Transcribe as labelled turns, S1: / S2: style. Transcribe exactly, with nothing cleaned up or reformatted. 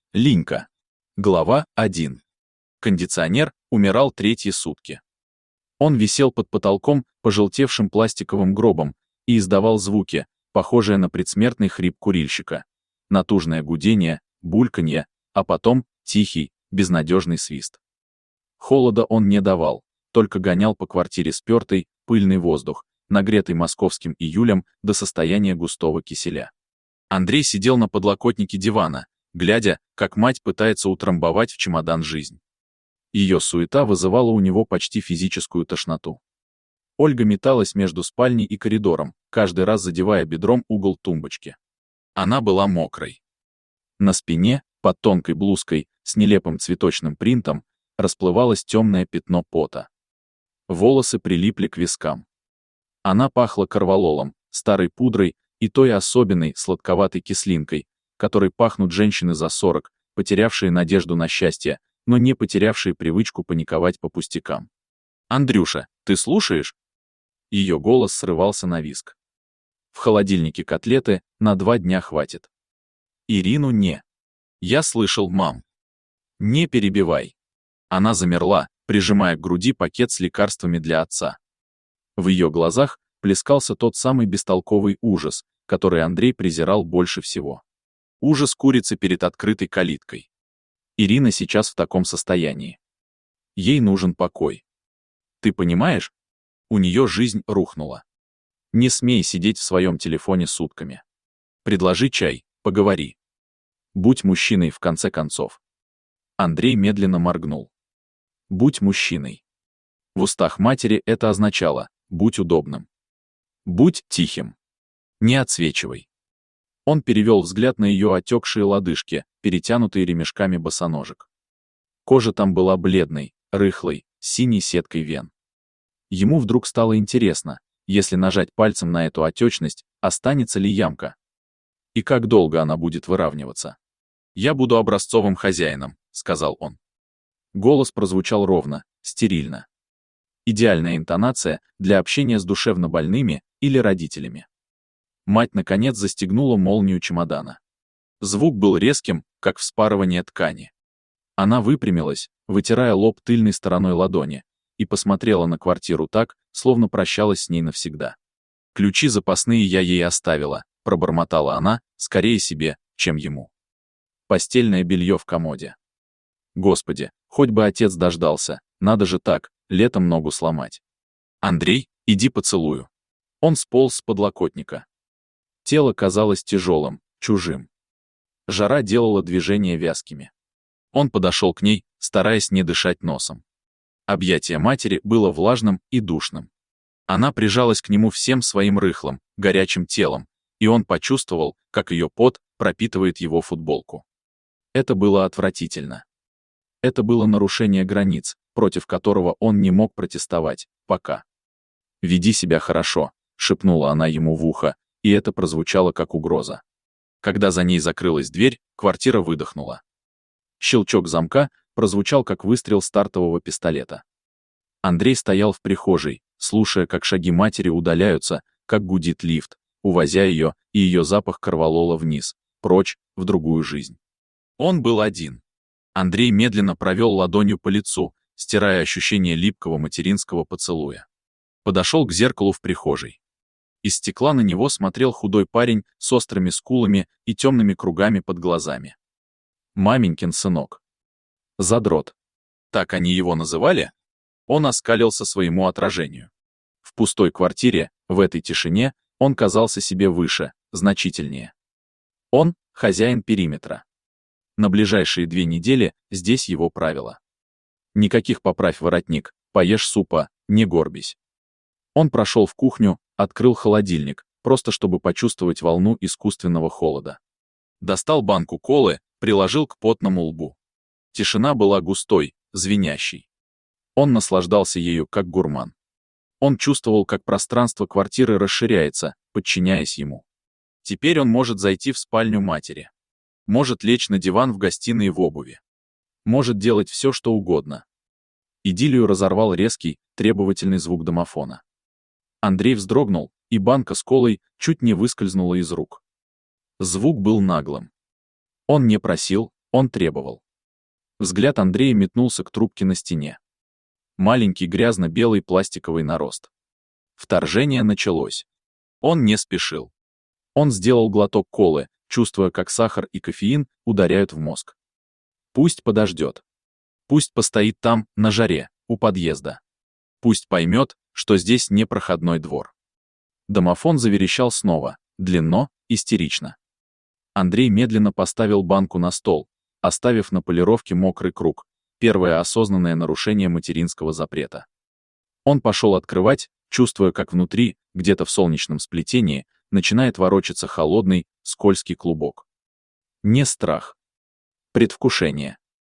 S1: Линька. Глава один. Кондиционер умирал третьи сутки. Он висел под потолком пожелтевшим пластиковым гробом и издавал звуки, похожие на предсмертный хрип курильщика. Натужное гудение, бульканье, а потом тихий, безнадежный свист. Холода он не давал, только гонял по квартире спертый, пыльный воздух, нагретый московским июлем до состояния густого киселя. Андрей сидел на подлокотнике дивана, глядя, как мать пытается утрамбовать в чемодан жизнь. Ее суета вызывала у него почти физическую тошноту. Ольга металась между спальней и коридором, каждый раз задевая бедром угол тумбочки. Она была мокрой. На спине, под тонкой блузкой, с нелепым цветочным принтом, расплывалось темное пятно пота. Волосы прилипли к вискам. Она пахла корвалолом, старой пудрой и той особенной сладковатой кислинкой, которой пахнут женщины за сорок, потерявшие надежду на счастье, но не потерявшие привычку паниковать по пустякам. «Андрюша, ты слушаешь?» Ее голос срывался на визг. «В холодильнике котлеты на два дня хватит». «Ирину не». «Я слышал, мам». «Не перебивай». Она замерла, прижимая к груди пакет с лекарствами для отца. В ее глазах плескался тот самый бестолковый ужас, который Андрей презирал больше всего. Ужас курицы перед открытой калиткой. Ирина сейчас в таком состоянии. Ей нужен покой. Ты понимаешь? У нее жизнь рухнула. Не смей сидеть в своем телефоне сутками. Предложи чай, поговори. Будь мужчиной в конце концов. Андрей медленно моргнул. Будь мужчиной. В устах матери это означало: будь удобным. Будь тихим. Не отсвечивай. Он перевел взгляд на ее отекшие лодыжки, перетянутые ремешками босоножек. Кожа там была бледной, рыхлой, с синей сеткой вен. Ему вдруг стало интересно, если нажать пальцем на эту отечность, останется ли ямка? И как долго она будет выравниваться? «Я буду образцовым хозяином», — сказал он. Голос прозвучал ровно, стерильно. Идеальная интонация для общения с душевно больными или родителями. Мать, наконец, застегнула молнию чемодана. Звук был резким, как вспарывание ткани. Она выпрямилась, вытирая лоб тыльной стороной ладони, и посмотрела на квартиру так, словно прощалась с ней навсегда. «Ключи запасные я ей оставила», — пробормотала она, скорее себе, чем ему. Постельное белье в комоде. Господи, хоть бы отец дождался, надо же так, летом ногу сломать. «Андрей, иди поцелую». Он сполз с подлокотника. Тело казалось тяжелым, чужим. Жара делала движения вязкими. Он подошел к ней, стараясь не дышать носом. Объятие матери было влажным и душным. Она прижалась к нему всем своим рыхлым, горячим телом, и он почувствовал, как ее пот пропитывает его футболку. Это было отвратительно. Это было нарушение границ, против которого он не мог протестовать, пока. «Веди себя хорошо», — шепнула она ему в ухо, и это прозвучало как угроза. Когда за ней закрылась дверь, квартира выдохнула. Щелчок замка прозвучал как выстрел стартового пистолета. Андрей стоял в прихожей, слушая, как шаги матери удаляются, как гудит лифт, увозя ее и ее запах корвалола вниз, прочь, в другую жизнь. Он был один. Андрей медленно провел ладонью по лицу, стирая ощущение липкого материнского поцелуя. Подошел к зеркалу в прихожей. Из стекла на него смотрел худой парень с острыми скулами и темными кругами под глазами. Маменькин сынок. Задрот. Так они его называли? Он оскалился своему отражению. В пустой квартире, в этой тишине, он казался себе выше, значительнее. Он — хозяин периметра. На ближайшие две недели здесь его правила. Никаких «поправь воротник», «поешь супа», «не горбись». Он прошел в кухню, открыл холодильник, просто чтобы почувствовать волну искусственного холода. Достал банку колы, приложил к потному лбу. Тишина была густой, звенящей. Он наслаждался ею как гурман. Он чувствовал, как пространство квартиры расширяется, подчиняясь ему. Теперь он может зайти в спальню матери. Может лечь на диван в гостиной в обуви. Может делать все, что угодно. Идиллию разорвал резкий, требовательный звук домофона. Андрей вздрогнул, и банка с колой чуть не выскользнула из рук. Звук был наглым. Он не просил, Он требовал. Взгляд Андрея метнулся к трубке на стене. Маленький грязно-белый пластиковый нарост. Вторжение началось. Он не спешил. Он сделал глоток колы, чувствуя, как сахар и кофеин ударяют в мозг. Пусть подождет. Пусть постоит там, на жаре, у подъезда. Пусть поймет, что здесь не проходной двор. Домофон заверещал снова, длинно, истерично. Андрей медленно поставил банку на стол, оставив на полировке мокрый круг, первое осознанное нарушение материнского запрета. Он пошел открывать, чувствуя, как внутри, где-то в солнечном сплетении, начинает ворочаться холодный, скользкий клубок. Не страх. Предвкушение.